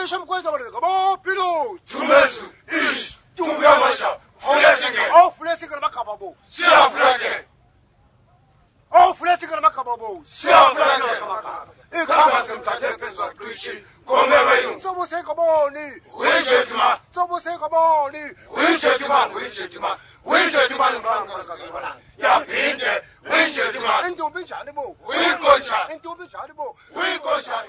참 거기서 말이야. 뭐 필요. 주면수 이씨 중요한 마셔. 플래싱게. 플래싱을 막 가봐보. 시아 플래싱. 플래싱을 막 가봐보. 시아 플래싱. 이 가봤습니다. 대표서 그시 고매외용. 써보세요, 뭐니. 왼쪽이만. 써보세요, 뭐니. 왼쪽이만 가서 야 빈대 왼쪽이만. 엔도 빈지 아니고. 왼쪽이만. 엔도 빈지 아니고. 왼쪽이만.